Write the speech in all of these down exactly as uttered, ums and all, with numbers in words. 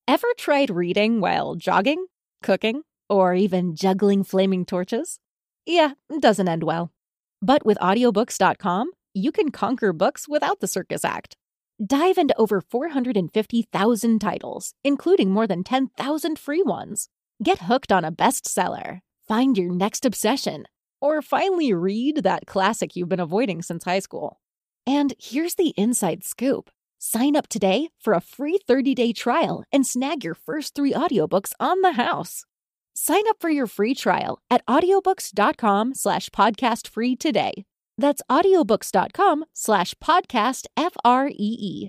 Ever tried reading while jogging, cooking, or even juggling flaming torches? Yeah, it doesn't end well. But with audiobooks dot com, you can conquer books without the circus act. Dive into over four hundred fifty thousand titles, including more than ten thousand free ones. Get hooked on a bestseller, find your next obsession, or finally read that classic you've been avoiding since high school. And here's the inside scoop. Sign up today for a free thirty-day trial and snag your first three audiobooks on the house. Sign up for your free trial at audiobooks dot com slash podcast free today. That's audiobooks dot com slash podcast F R E E.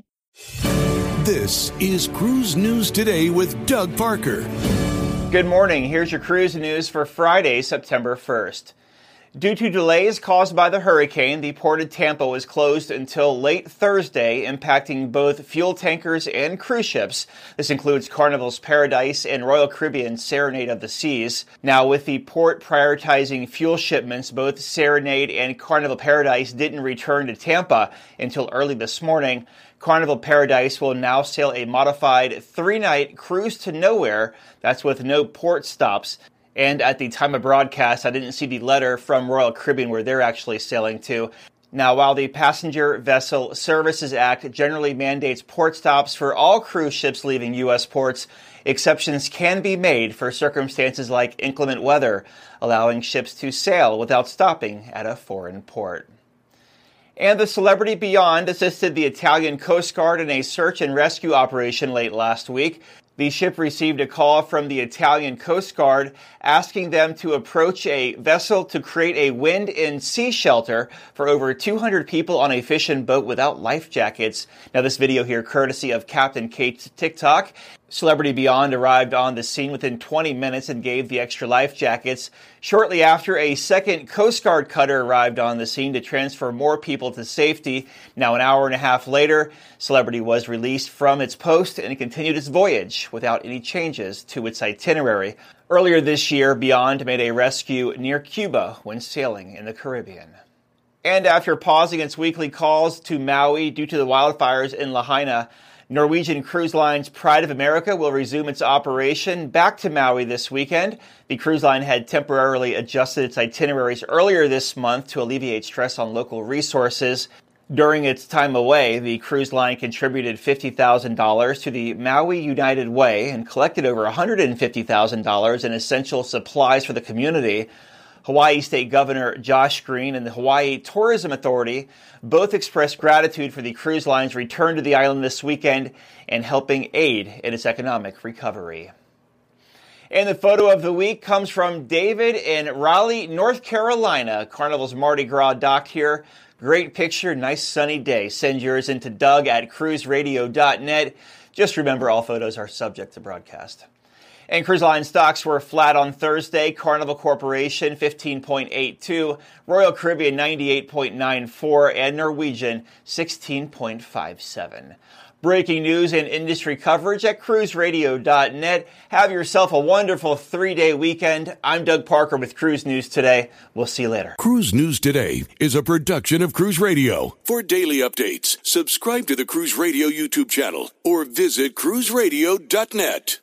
This is Cruise News Today with Doug Parker. Good morning. Here's your cruise news for Friday, September first. Due to delays caused by the hurricane, the port of Tampa was closed until late Thursday, impacting both fuel tankers and cruise ships. This includes Carnival's Paradise and Royal Caribbean's Serenade of the Seas. Now, with the port prioritizing fuel shipments, both Serenade and Carnival Paradise didn't return to Tampa until early this morning. Carnival Paradise will now sail a modified three-night cruise to nowhere. That's with no port stops. And at the time of broadcast, I didn't see the letter from Royal Caribbean where they're actually sailing to. Now, while the Passenger Vessel Services Act generally mandates port stops for all cruise ships leaving U S ports, exceptions can be made for circumstances like inclement weather, allowing ships to sail without stopping at a foreign port. And the Celebrity Beyond assisted the Italian Coast Guard in a search and rescue operation late last week. The ship received a call from the Italian Coast Guard asking them to approach a vessel to create a wind and sea shelter for over two hundred people on a fishing boat without life jackets. Now, this video here, courtesy of Captain Kate's TikTok. Celebrity Beyond arrived on the scene within twenty minutes and gave the extra life jackets. Shortly after, a second Coast Guard cutter arrived on the scene to transfer more people to safety. Now, an hour and a half later, Celebrity was released from its post and continued its voyage without any changes to its itinerary. Earlier this year, Beyond made a rescue near Cuba when sailing in the Caribbean. And after pausing its weekly calls to Maui due to the wildfires in Lahaina, Norwegian Cruise Line's Pride of America will resume its operation back to Maui this weekend. The cruise line had temporarily adjusted its itineraries earlier this month to alleviate stress on local resources. During its time away, the cruise line contributed fifty thousand dollars to the Maui United Way and collected over one hundred fifty thousand dollars in essential supplies for the community. Hawaii State Governor Josh Green and the Hawaii Tourism Authority both expressed gratitude for the cruise line's return to the island this weekend and helping aid in its economic recovery. And the photo of the week comes from David in Raleigh, North Carolina. Carnival's Mardi Gras dock here. Great picture, nice sunny day. Send yours into Doug at cruise radio dot net. Just remember, all photos are subject to broadcast. And cruise line stocks were flat on Thursday. Carnival Corporation fifteen point eight two, Royal Caribbean ninety-eight point nine four, and Norwegian sixteen point five seven. Breaking news and industry coverage at cruise radio dot net. Have yourself a wonderful three-day weekend. I'm Doug Parker with Cruise News Today. We'll see you later. Cruise News Today is a production of Cruise Radio. For daily updates, subscribe to the Cruise Radio YouTube channel or visit cruise radio dot net.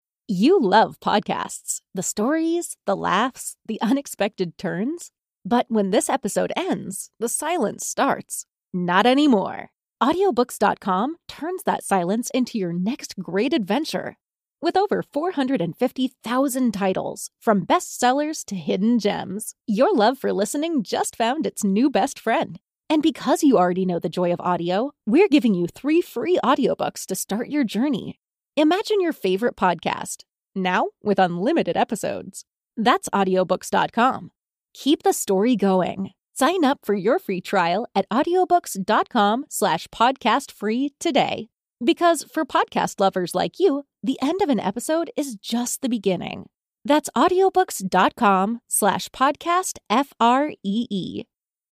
You love podcasts, the stories, the laughs, the unexpected turns. But when this episode ends, the silence starts. Not anymore. audiobooks dot com turns that silence into your next great adventure. With over four hundred fifty thousand titles, from bestsellers to hidden gems, your love for listening just found its new best friend. And because you already know the joy of audio, we're giving you three free audiobooks to start your journey. Imagine your favorite podcast, now with unlimited episodes. That's audiobooks dot com. Keep the story going. Sign up for your free trial at audiobooks dot com slash podcast free today. Because for podcast lovers like you, the end of an episode is just the beginning. That's audiobooks dot com slash podcast F R E E.